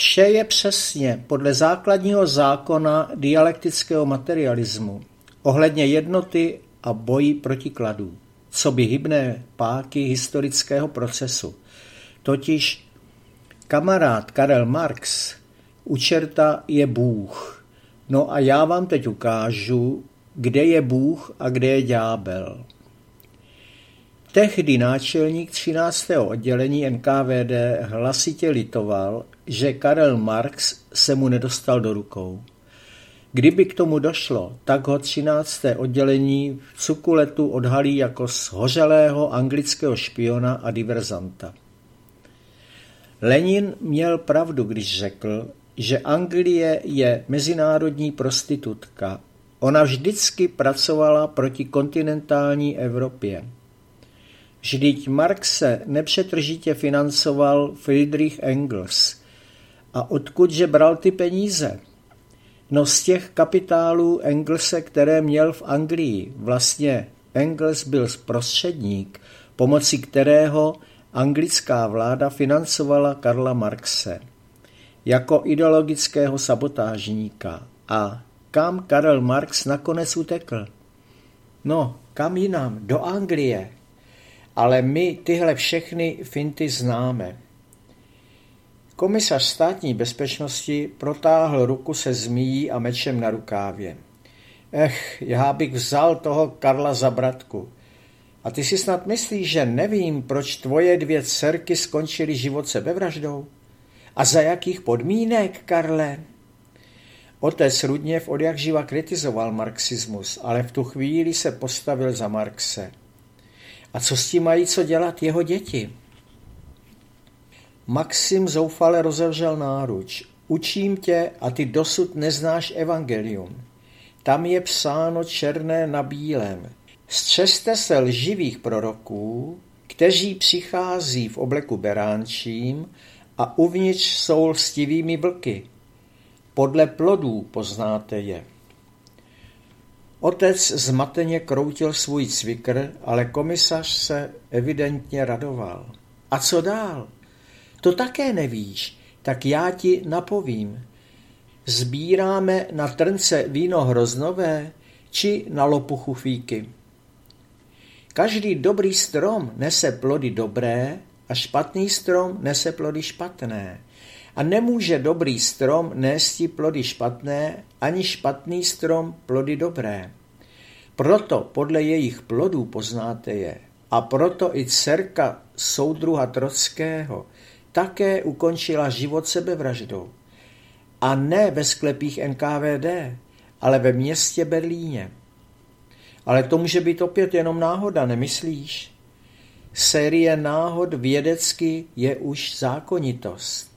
Vše je přesně podle základního zákona dialektického materialismu ohledně jednoty a boji protikladů, coby hybné páky historického procesu. Totiž kamarád Karel Marx u čerta je Bůh. No a já vám teď ukážu, kde je Bůh a kde je ďábel. Tehdy náčelník 13. oddělení NKVD hlasitě litoval, že Karel Marx se mu nedostal do rukou. Kdyby k tomu došlo, tak ho 13. oddělení v Cukuletu odhalí jako shořelého anglického špiona a diverzanta. Lenin měl pravdu, když řekl, že Anglie je mezinárodní prostitutka. Ona vždycky pracovala proti kontinentální Evropě. Vždyť Marxe nepřetržitě financoval Friedrich Engels. A odkudže bral ty peníze? No z těch kapitálů Engelse, které měl v Anglii. Vlastně Engels byl prostředník, pomocí kterého anglická vláda financovala Karla Marxe jako ideologického sabotážníka. A kam Karel Marx nakonec utekl? No, kam jinam? Do Anglie. Ale my tyhle všechny finty známe. Komisař státní bezpečnosti protáhl ruku se zmijí a mečem na rukávě. Já bych vzal toho Karla za bratku. A ty si snad myslíš, že nevím, proč tvoje 2 dcerky skončily život sebevraždou? A za jakých podmínek, Karle? Otec Rudněv odjakživa kritizoval marxismus, ale v tu chvíli se postavil za Marxe. A co s tím mají co dělat jeho děti? Maxim zoufale rozevřel náruč. Učím tě a ty dosud neznáš evangelium. Tam je psáno černé na bílém. Střežte se lživých proroků, kteří přichází v obleku beránčím a uvnitř jsou lstivými vlky. Podle plodů poznáte je. Otec zmateně kroutil svůj cvikr, ale komisař se evidentně radoval. A co dál? To také nevíš, tak já ti napovím. Sbíráme na trnce víno hroznové či na lopuchu fíky. Každý dobrý strom nese plody dobré a špatný strom nese plody špatné. A nemůže dobrý strom nésti plody špatné, ani špatný strom plody dobré. Proto podle jejich plodů poznáte je. A proto i dcerka soudruha Trockého také ukončila život sebevraždou. A ne ve sklepích NKVD, ale ve městě Berlíně. Ale to může být opět jenom náhoda, nemyslíš? Série náhod vědecky je už zákonitost.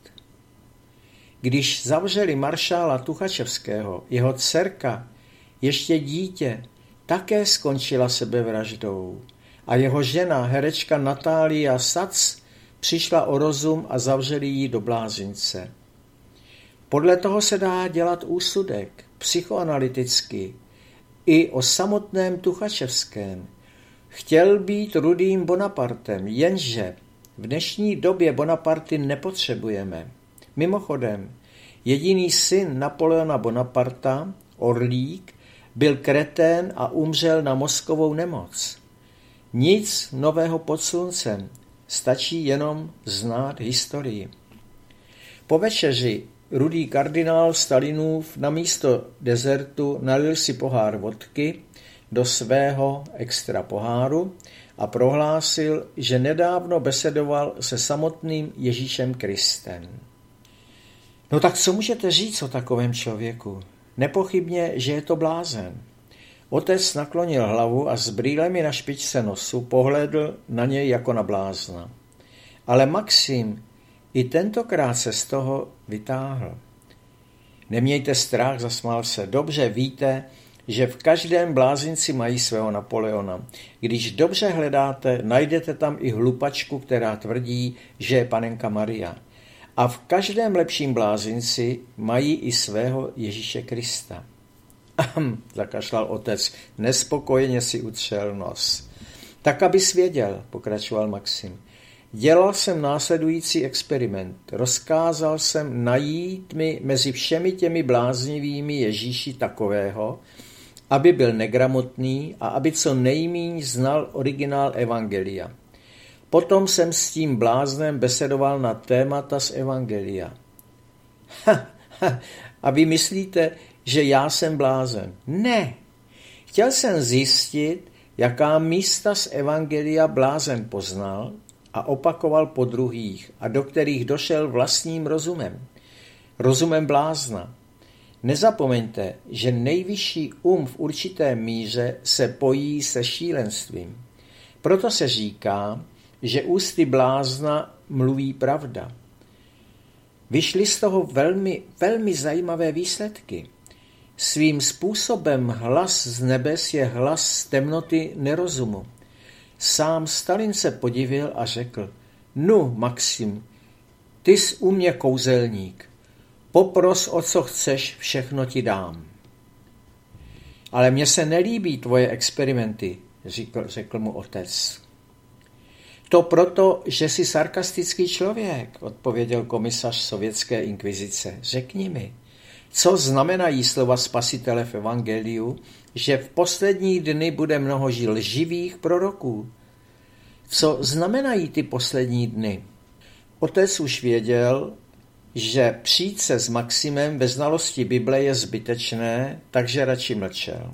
Když zavřeli maršála Tuchačevského, jeho dcerka, ještě dítě, také skončila sebevraždou a jeho žena, herečka Natália Sac, přišla o rozum a zavřeli ji do blázince. Podle toho se dá dělat úsudek, psychoanalyticky, i o samotném Tuchačevském. Chtěl být rudým Bonapartem, jenže v dnešní době Bonaparty nepotřebujeme. Mimochodem, jediný syn Napoleona Bonaparta, Orlík, byl kretén a umřel na mozkovou nemoc. Nic nového pod sluncem, stačí jenom znát historii. Po večeři rudý kardinál Stalinův namísto dezertu nalil si pohár vodky do svého extra poháru a prohlásil, že nedávno besedoval se samotným Ježíšem Kristem. No tak co můžete říct o takovém člověku? Nepochybně, že je to blázen. Otec naklonil hlavu a s brýlemi na špičce nosu pohlédl na něj jako na blázna. Ale Maxim i tentokrát se z toho vytáhl. Nemějte strach, zasmál se. Dobře víte, že v každém blázinci mají svého Napoleona. Když dobře hledáte, najdete tam i hlupačku, která tvrdí, že je panenka Maria. A v každém lepším blázinci mají i svého Ježíše Krista. Zakašlal otec, nespokojeně si utřel nos. Tak, abys věděl, pokračoval Maxim. Dělal jsem následující experiment. Rozkázal jsem najít mi mezi všemi těmi bláznivými Ježíši takového, aby byl negramotný a aby co nejmíň znal originál evangelia. Potom jsem s tím bláznem besedoval na témata z evangelia. A vy myslíte, že já jsem blázen? Ne. Chtěl jsem zjistit, jaká místa z evangelia blázen poznal a opakoval po druhých a do kterých došel vlastním rozumem. Rozumem blázna. Nezapomeňte, že nejvyšší v určité míře se pojí se šílenstvím. Proto se říká, že ústy blázna mluví pravda. Vyšly z toho velmi, velmi zajímavé výsledky. Svým způsobem hlas z nebes je hlas z temnoty nerozumu. Sám Stalin se podivil a řekl, nu, Maxim, ty jsi u mě kouzelník. Popros, o co chceš, všechno ti dám. Ale mně se nelíbí tvoje experimenty, řekl mu otec. To proto, že jsi sarkastický člověk, odpověděl komisař sovětské inkvizice. Řekni mi, co znamenají slova Spasitele v evangeliu, že v poslední dny bude mnoho lživých proroků? Co znamenají ty poslední dny? Otec už věděl, že přijít se s Maximem ve znalosti Bible je zbytečné, takže radši mlčel.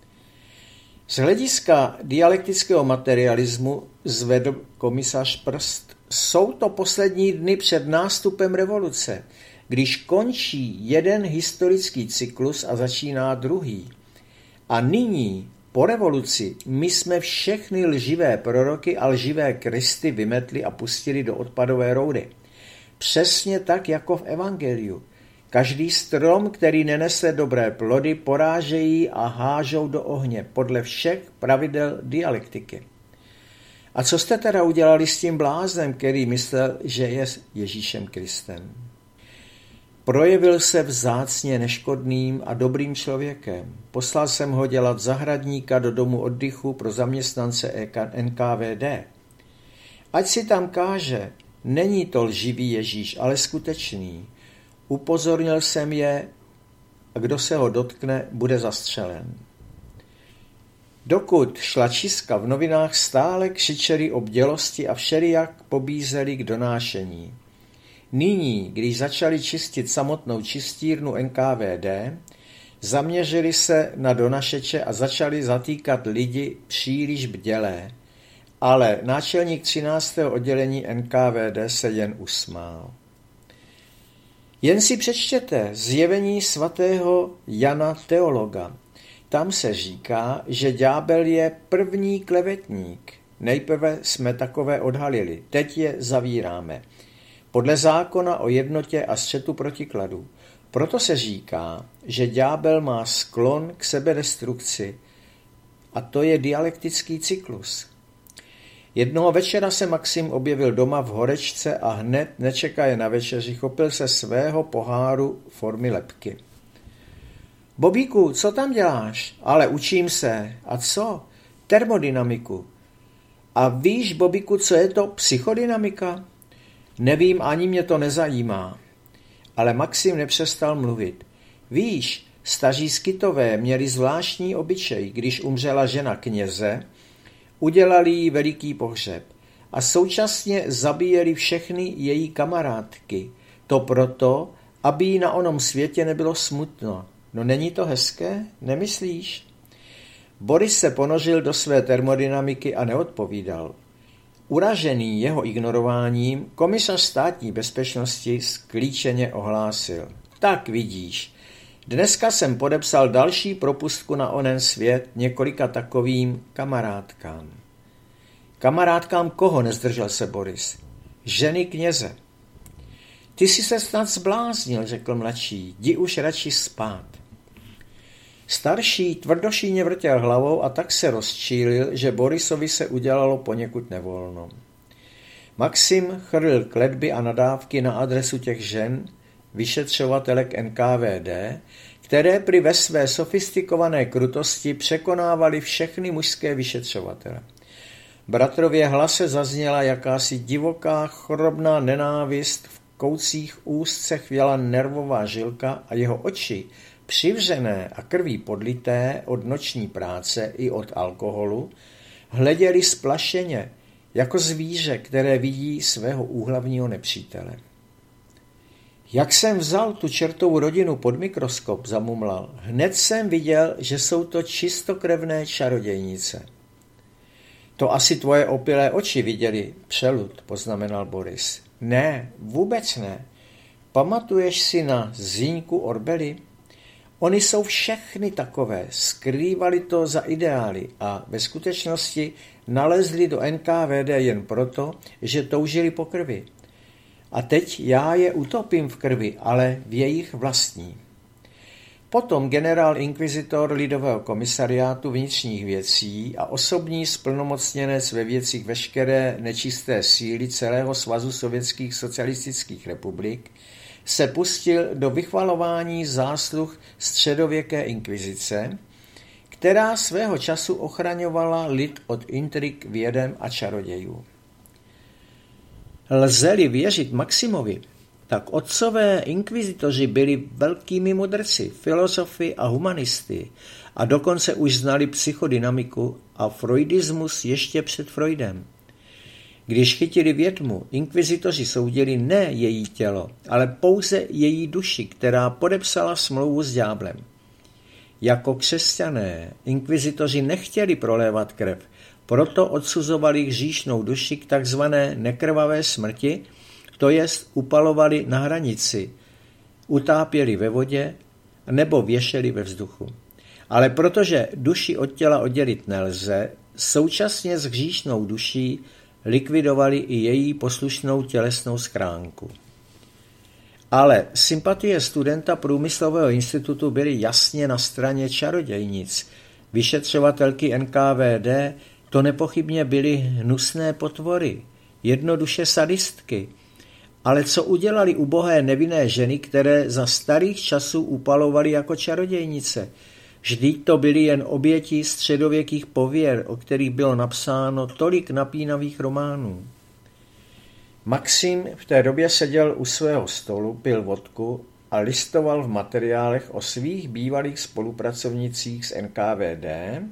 Z hlediska dialektického materialismu zvedl komisař prst. Jsou to poslední dny před nástupem revoluce, když končí jeden historický cyklus a začíná druhý. A nyní, po revoluci, my jsme všechny lživé proroky a lživé Kristy vymetli a pustili do odpadové roury. Přesně tak jako v evangeliu. Každý strom, který nenese dobré plody, porážejí a hážou do ohně podle všech pravidel dialektiky. A co jste teda udělali s tím bláznem, který myslel, že je Ježíšem Kristem? Projevil se vzácně neškodným a dobrým člověkem. Poslal jsem ho dělat zahradníka do domu oddychu pro zaměstnance NKVD. Ať si tam káže, není to lživý Ježíš, ale skutečný. Upozornil jsem je, a kdo se ho dotkne, bude zastřelen. Dokud šla čistka, v novinách stále křičeli o bdělosti a všelijak pobízeli k donášení. Nyní, když začali čistit samotnou čistírnu NKVD, zaměřili se na donašeče a začali zatýkat lidi příliš bdělé, ale náčelník 13. oddělení NKVD se jen usmál. Jen si přečtěte zjevení svatého Jana teologa. Tam se říká, že ďábel je první klevetník. Nejprve jsme takové odhalili, teď je zavíráme. Podle zákona o jednotě a střetu protikladů. Proto se říká, že ďábel má sklon k sebedestrukci a to je dialektický cyklus. Jednoho večera se Maxim objevil doma v horečce a hned, nečekaje na večeři, chopil se svého poháru formy lebky. Bobíku, co tam děláš? Ale učím se. A co? Termodynamiku. A víš, Bobíku, co je to psychodynamika? Nevím, ani mě to nezajímá. Ale Maxim nepřestal mluvit. Víš, staří Skytové měli zvláštní obyčej, když umřela žena kněze, udělali jí veliký pohřeb a současně zabíjeli všechny její kamarádky. To proto, aby jí na onom světě nebylo smutno. No není to hezké? Nemyslíš? Boris se ponořil do své termodynamiky a neodpovídal. Uražený jeho ignorováním, komisař státní bezpečnosti sklíčeně ohlásil. Tak vidíš, dneska jsem podepsal další propustku na onen svět několika takovým kamarádkám. Kamarádkám koho, nezdržel se Boris? Ženy kněze. Ty jsi se snad zbláznil, řekl mladší, jdi už radši spát. Starší tvrdošíně vrtěl hlavou a tak se rozčílil, že Borisovi se udělalo poněkud nevolno. Maxim chrlil kletby a nadávky na adresu těch žen, vyšetřovatelek NKVD, které prý ve své sofistikované krutosti překonávaly všechny mužské vyšetřovatele. bratrově hlase zazněla jakási divoká, chorobná nenávist, v koutcích úzce chvěla nervová žilka a jeho oči, přivřené a krví podlité od noční práce i od alkoholu, hleděli splašeně, jako zvíře, které vidí svého úhlavního nepřítele. Jak jsem vzal tu čertovou rodinu pod mikroskop, zamumlal, hned jsem viděl, že jsou to čistokrevné čarodějnice. To asi tvoje opilé oči viděli, přelud, poznamenal Boris. Ne, vůbec ne. Pamatuješ si na Zíňku Orbeli? Oni jsou všechny takové, skrývali to za ideály a ve skutečnosti nalezli do NKVD jen proto, že toužili po krvi. A teď já je utopím v krvi, ale v jejich vlastní. Potom generál inkvizitor Lidového komisariátu vnitřních věcí a osobní splnomocněnec ve věcích veškeré nečisté síly celého Svazu sovětských socialistických republik se pustil do vychvalování zásluh středověké inkvizice, která svého času ochraňovala lid od intrik, vědem a čarodějů. Lze-li věřit Maximovi, tak otcové inkvizitoři byli velkými mudrci, filozofy a humanisty a dokonce už znali psychodynamiku a freudismus ještě před Freudem. Když chytili větmu, inkvizitoři soudili ne její tělo, ale pouze její duši, která podepsala smlouvu s ďáblem. Jako křesťané inkvizitoři nechtěli prolévat krev, proto odsuzovali hříšnou duši k takzvané nekrvavé smrti, to jest upalovali na hranici, utápěli ve vodě nebo věšeli ve vzduchu. Ale protože duši od těla oddělit nelze, současně s hříšnou duší likvidovali i její poslušnou tělesnou schránku. Ale sympatie studenta průmyslového institutu byly jasně na straně čarodějnic. Vyšetřovatelky NKVD to nepochybně byly hnusné potvory, jednoduše sadistky. Ale co udělali ubohé nevinné ženy, které za starých časů upalovaly jako čarodějnice? Vždyť to byly jen oběti středověkých pověr, o kterých bylo napsáno tolik napínavých románů. Maxim v té době seděl u svého stolu, pil vodku a listoval v materiálech o svých bývalých spolupracovnicích z NKVD,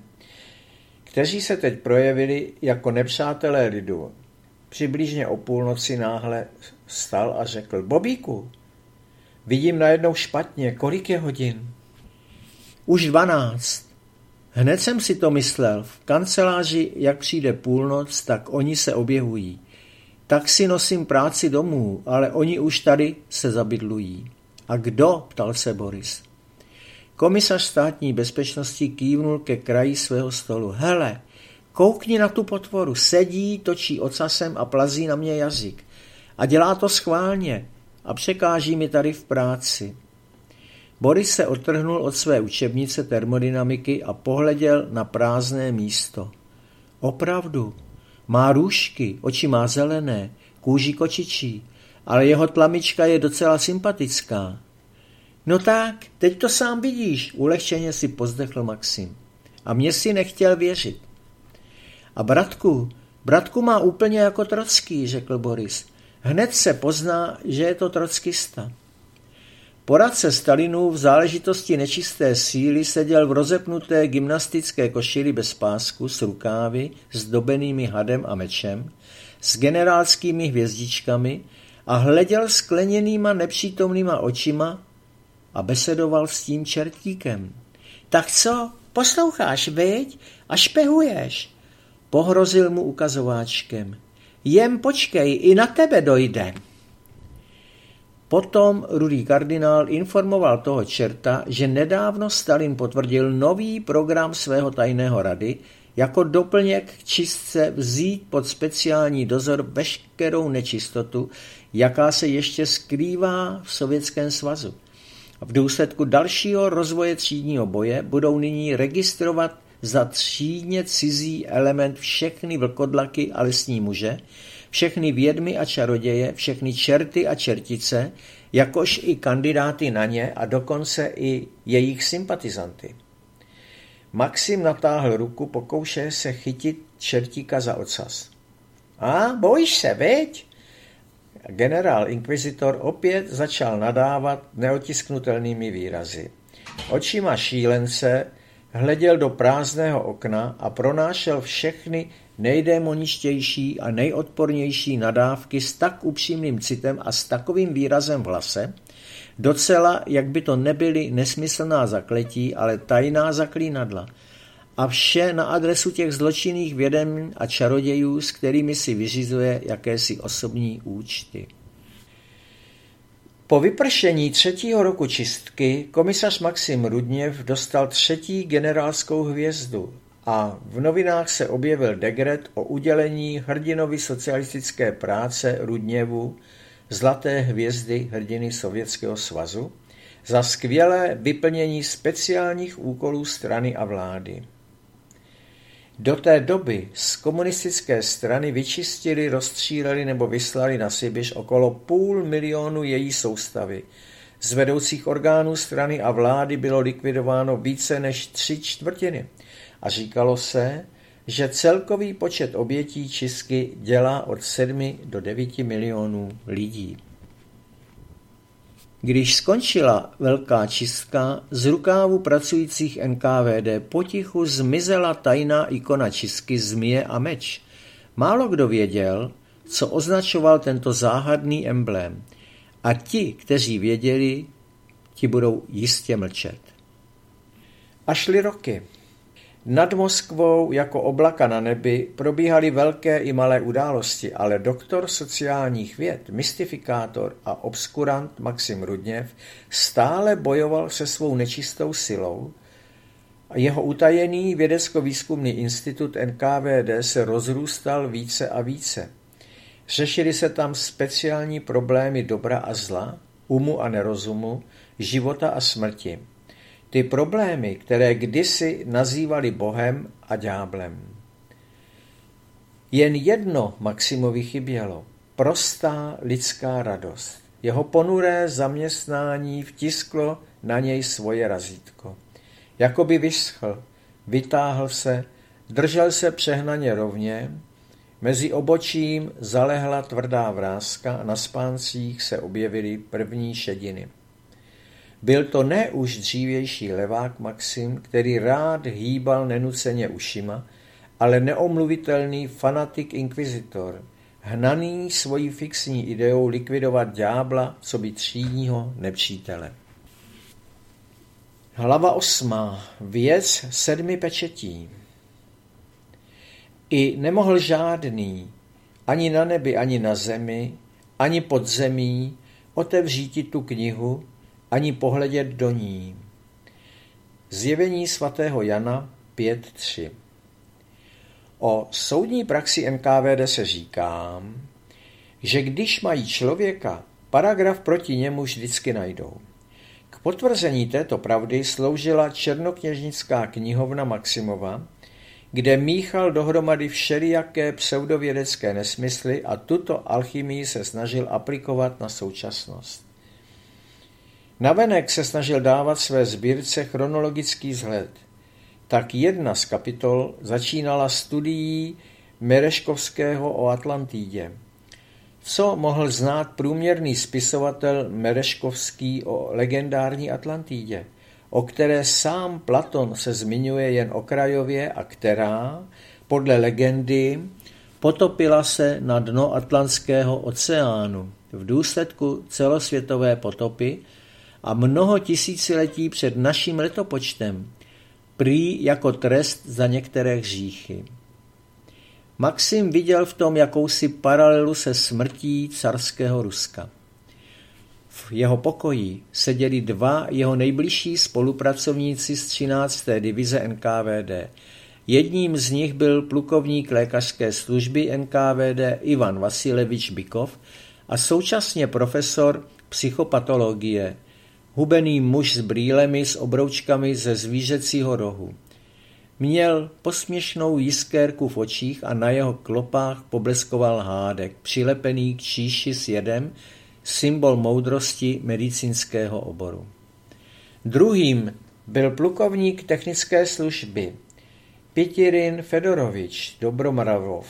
kteří se teď projevili jako nepřátelé lidu. Přibližně o půlnoci náhle vstal a řekl: Bobíku, vidím najednou špatně, kolik je hodin? Už 12. Hned jsem si to myslel, v kanceláři, jak přijde půlnoc, tak oni se objevují. Tak si nosím práci domů, ale oni už tady se zabydlují. A kdo? Ptal se Boris. Komisař státní bezpečnosti kývnul ke kraji svého stolu. Hele, koukni na tu potvoru, sedí, točí ocasem a plazí na mě jazyk. A dělá to schválně a překáží mi tady v práci. Boris se odtrhnul od své učebnice termodynamiky a pohleděl na prázdné místo. Opravdu, má růžky, oči má zelené, kůži kočičí, ale jeho tlamička je docela sympatická. No tak, teď to sám vidíš, ulehčeně si pozdechl Maxim. A mě si nechtěl věřit. A bratku má úplně jako Trocký, řekl Boris. Hned se pozná, že je to trockista. Poradce Stalinův v záležitosti nečisté síly seděl v rozepnuté gymnastické košili bez pásku s rukávy, zdobenými hadem a mečem, s generálskými hvězdičkami a hleděl skleněnýma nepřítomnýma očima a besedoval s tím čertíkem. Tak co, posloucháš, viď? A špehuješ? Pohrozil mu ukazováčkem. Jen počkej, i na tebe dojde. Potom rudý kardinál informoval toho čerta, že nedávno Stalin potvrdil nový program svého tajného rady, jako doplněk k čistce vzít pod speciální dozor veškerou nečistotu, jaká se ještě skrývá v Sovětském svazu. V důsledku dalšího rozvoje třídního boje budou nyní registrovat za třídně cizí element všechny vlkodlaky a lesní muže, všechny vědmy a čaroděje, všechny čerty a čertice, jakož i kandidáty na ně a dokonce i jejich sympatizanty. Maxim natáhl ruku, pokoušel se chytit čertíka za ocas. A bojíš se, viď? Generál inkvizitor opět začal nadávat neotisknutelnými výrazy. Očima šílence hleděl do prázdného okna a pronášel všechny nejdémoničtější a nejodpornější nadávky s tak upřímným citem a s takovým výrazem v hlase, docela, jak by to nebyly nesmyslná zakletí, ale tajná zaklínadla. A vše na adresu těch zločinných věden a čarodějů, s kterými si vyřizuje jakési osobní účty. Po vypršení 3. roku čistky komisař Maxim Rudněv dostal 3. generálskou hvězdu a v novinách se objevil dekret o udělení hrdinovi socialistické práce Rudněvu Zlaté hvězdy hrdiny Sovětského svazu za skvělé vyplnění speciálních úkolů strany a vlády. Do té doby z komunistické strany vyčistili, rozstříleli nebo vyslali na Sibiř okolo 500 000 její soustavy. Z vedoucích orgánů strany a vlády bylo likvidováno více než 3/4 a říkalo se, že celkový počet obětí čistky dělá od 7 do 9 milionů lidí. Když skončila velká čistka, z rukávu pracujících NKVD potichu zmizela tajná ikona čistky Zmije a meč. Málo kdo věděl, co označoval tento záhadný emblém. A ti, kteří věděli, ti budou jistě mlčet. A šly roky. Nad Moskvou jako oblaka na nebi probíhaly velké i malé události, ale doktor sociálních věd, mystifikátor a obskurant Maxim Rudněv stále bojoval se svou nečistou silou a jeho utajený vědecko-výzkumný institut NKVD se rozrůstal více a více. Řešily se tam speciální problémy dobra a zla, umu a nerozumu, života a smrti. Ty problémy, které kdysi nazývali Bohem a ďáblem. Jen jedno Maximovi chybělo. Prostá lidská radost. Jeho ponuré zaměstnání vtisklo na něj svoje razítko. Jakoby vyschl, vytáhl se, držel se přehnaně rovně, mezi obočím zalehla tvrdá vrázka a na spáncích se objevily první šediny. Byl to ne už dřívější levák Maxim, který rád hýbal nenuceně ušima, ale neomluvitelný fanatik inkvizitor, hnaný svojí fixní ideou likvidovat ďábla coby třídního nepřítele. Hlava 8. Věc 7 pečetí. I nemohl žádný, ani na nebi, ani na zemi, ani pod zemí, otevříti tu knihu, ani pohledět do ní. Zjevení svatého Jana 5.3. O soudní praxi NKVD se říká, že když mají člověka, paragraf proti němu vždycky najdou. K potvrzení této pravdy sloužila černokněžnická knihovna Maximova, kde míchal dohromady všelijaké pseudovědecké nesmysly a tuto alchymii se snažil aplikovat na současnost. Navenek se snažil dávat své sbírce chronologický vzhled. Tak jedna z kapitol začínala studií Mereškovského o Atlantidě. Co mohl znát průměrný spisovatel Mereškovský o legendární Atlantidě, o které sám Platon se zmiňuje jen okrajově a která, podle legendy, potopila se na dno Atlantského oceánu v důsledku celosvětové potopy a mnoho tisíciletí před naším letopočtem, prý jako trest za některé hříchy. Maxim viděl v tom jakousi paralelu se smrtí carského Ruska. V jeho pokoji seděli dva jeho nejbližší spolupracovníci z 13. divize NKVD. Jedním z nich byl plukovník lékařské služby NKVD Ivan Vasilevič Bykov a současně profesor psychopatologie, hubený muž s brýlemi s obroučkami ze zvířecího rohu. Měl posměšnou jiskérku v očích a na jeho klopách pobleskoval hádek, přilepený k číši s jedem, symbol moudrosti medicínského oboru. Druhým byl plukovník technické služby Pitirin Fedorovič Dobromravov.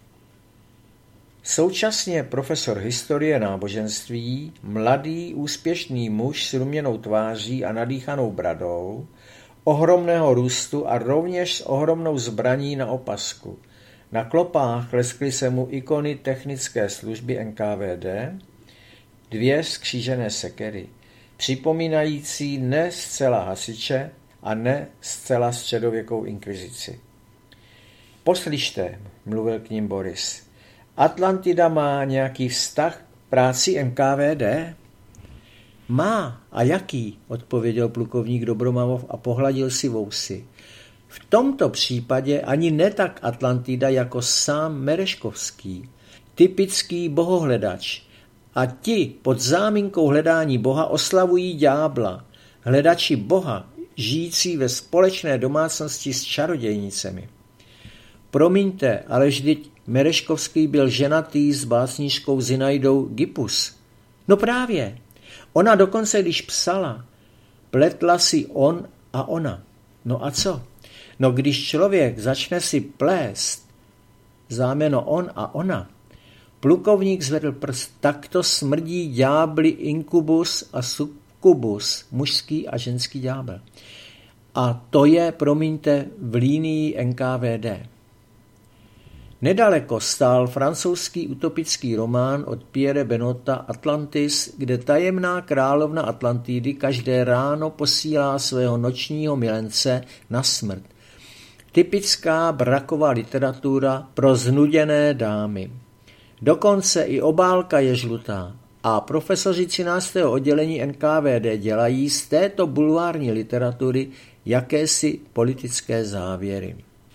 Současně profesor historie náboženství, mladý, úspěšný muž s ruměnou tváří a nadýchanou bradou, ohromného růstu a rovněž s ohromnou zbraní na opasku. Na klopách leskly se mu ikony technické služby NKVD, 2 skřížené sekery, připomínající ne zcela hasiče a ne zcela středověkou inkvizici. Poslyšte, mluvil k ním Boris, Atlantida má nějaký vztah k práci NKVD? Má, a jaký, odpověděl plukovník Dobromravov a pohladil si vousy. V tomto případě ani ne tak Atlantida jako sám Mereškovský, typický bohohledač. A ti pod záminkou hledání Boha oslavují ďábla, hledači Boha, žijící ve společné domácnosti s čarodějnicemi. Promiňte, ale vždyť Mereškovský byl ženatý s básnířkou Zinaidou Gipus. No právě, ona dokonce, když psala, pletla si on a ona. No a co? No když člověk začne si plést zájmeno on a ona, plukovník zvedl prst, takto smrdí ďábli inkubus a succubus, mužský a ženský ďábel. A to je, promiňte, v línii NKVD. Nedaleko stál francouzský utopický román od Pierre Benota Atlantis, kde tajemná královna Atlantidy každé ráno posílá svého nočního milence na smrt. Typická braková literatura pro znuděné dámy. Dokonce i obálka je žlutá a profesoři 13. oddělení NKVD dělají z této bulvární literatury jakési politické závěry.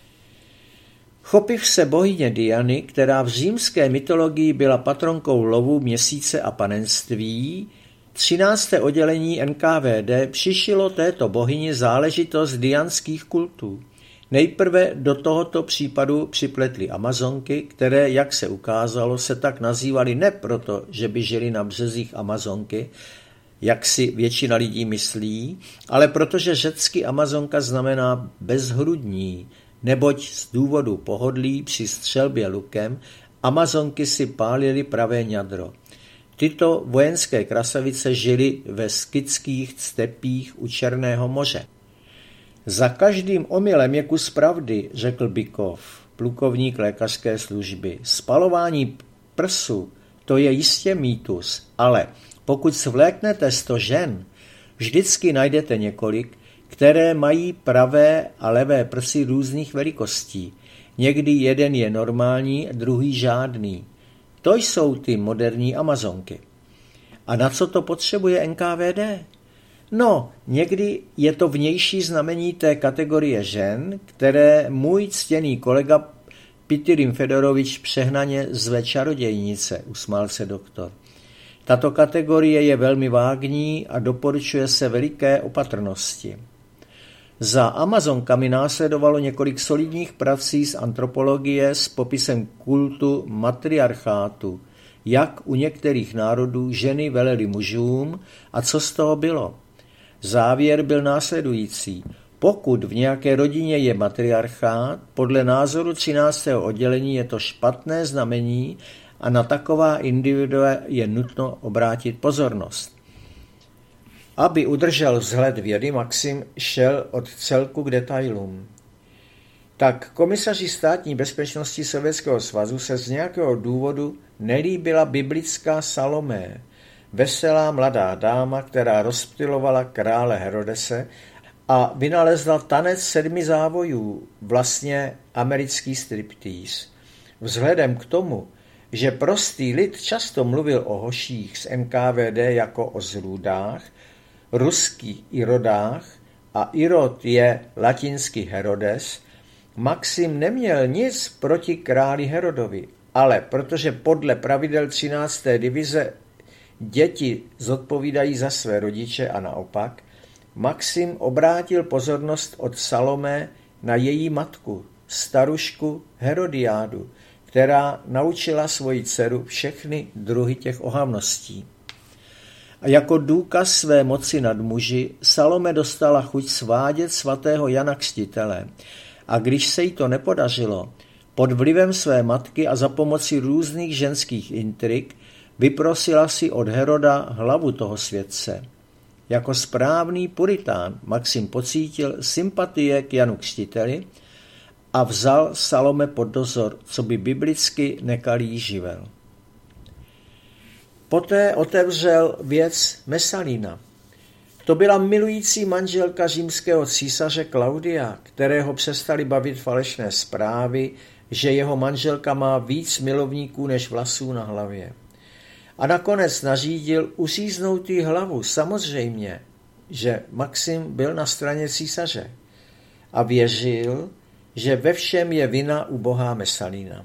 Chopiv se bohyně Diany, která v římské mytologii byla patronkou lovu, měsíce a panenství, 13. oddělení NKVD přišilo této bohyni záležitost dianských kultů. Nejprve do tohoto případu připletly Amazonky, které, jak se ukázalo, se tak nazývaly ne proto, že by žili na březích Amazonky, jak si většina lidí myslí, ale protože řecky Amazonka znamená bezhrudní, neboť z důvodu pohodlí při střelbě lukem Amazonky si pálily pravé ňadro. Tyto vojenské krasavice žily ve skitských stepích u Černého moře. Za každým omylem je kus pravdy, řekl Bykov, plukovník lékařské služby. Spalování prsu, to je jistě mýtus, ale pokud svléknete 100 žen, vždycky najdete několik, které mají pravé a levé prsy různých velikostí. Někdy jeden je normální, druhý žádný. To jsou ty moderní Amazonky. A na co to potřebuje NKVD? No, někdy je to vnější znamení té kategorie žen, které můj ctěný kolega Pitirin Fedorovič přehnaně zve čarodějnice, usmál se doktor. Tato kategorie je velmi vágní a doporučuje se veliké opatrnosti. Za Amazonkami následovalo několik solidních prací z antropologie s popisem kultu matriarchátu, jak u některých národů ženy velely mužům a co z toho bylo. Závěr byl následující. Pokud v nějaké rodině je matriarchát, podle názoru 13. oddělení je to špatné znamení a na taková individua je nutno obrátit pozornost. Aby udržel vzhled vědy, Maxim šel od celku k detailům. Tak komisaři státní bezpečnosti Sovětského svazu se z nějakého důvodu nelíbila biblická Salomé, veselá mladá dáma, která rozptylovala krále Herodese a vynalezla tanec 7 závojů, vlastně americký striptease. Vzhledem k tomu, že prostý lid často mluvil o hoších z NKVD jako o zrůdách, ruský irodách a irod je latinsky Herodes, Maxim neměl nic proti králi Herodovi, ale protože podle pravidel 13. divize děti zodpovídají za své rodiče a naopak, Maxim obrátil pozornost od Salomé na její matku, starušku Herodiádu, která naučila svoji dceru všechny druhy těch ohavností. A jako důkaz své moci nad muži Salome dostala chuť svádět svatého Jana Křtitele A když se jí to nepodařilo, pod vlivem své matky a za pomoci různých ženských intrik vyprosila si od Heroda hlavu toho světce. Jako správný puritán Maxim pocítil sympatie k Janu Křtiteli a vzal Salome pod dozor, co by biblicky nekalý živel. Poté otevřel věc Messalina. To byla milující manželka římského císaře Klaudia, kterého přestali bavit falešné zprávy, že jeho manželka má víc milovníků než vlasů na hlavě. A nakonec nařídil uříznout jí hlavu, samozřejmě, že Maxim byl na straně císaře a věřil, že ve všem je vina ubogá Messalina.